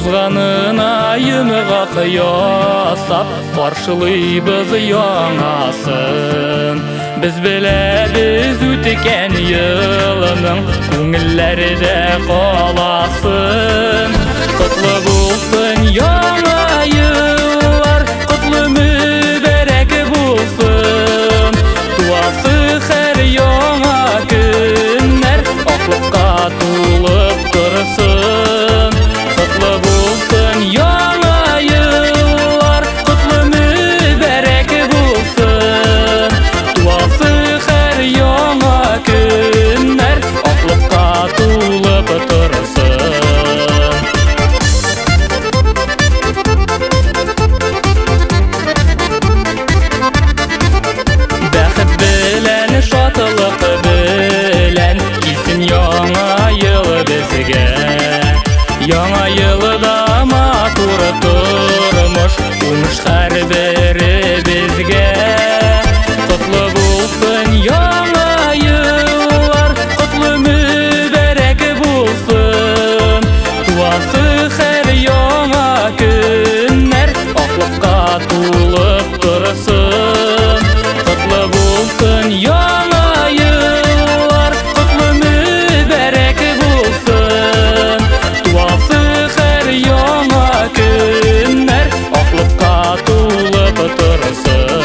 Узганына юмыга кыясап, каршылыйбыз яңасын. Biz bilебиz үткен йылының, күңелләрдә каласын. Котлы булсын яңа йыллар, котлы мүбәрәк булсын. Туасы һәр яңа көннәр, аклыкка тулып торсын. Котлы булсын яңа йыллар, котлы мүбәрәк булсын. Туасы һәр яңа көннәр, аклыкка тулып торсын. Бәхет белән, шатлык белән килсен яңа ел безгә. Яңа елда матур тормыш, уңыш һәрберебезгә. Котлы булсын яңа еллар, котлы мүбәрәк булсын. Туасы һәр яңа көннәр, аклыкка тулып торсын. Котлы булсын яңа еллар, котлы мүбәрәк булсын. Туасы һәр яңа көннәр, аклыкка тулып торсын.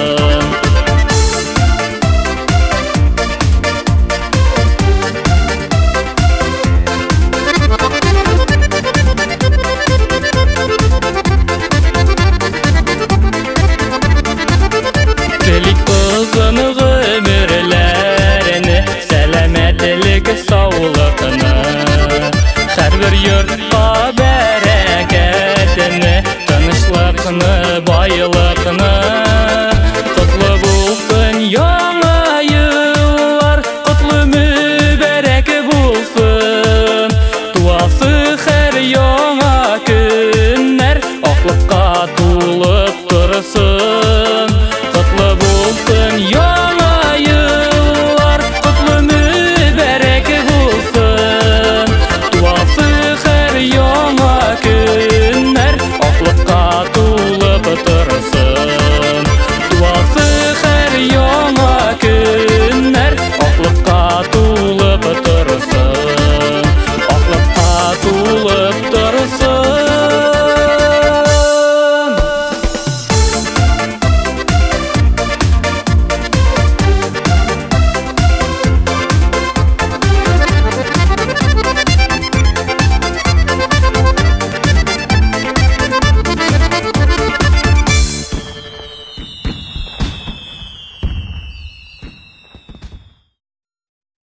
Телик узын гомерләрне, сәламәтлек саулыкны. Һәрбер йортка бәрәкәтне, тынычлыкны, байлыкны.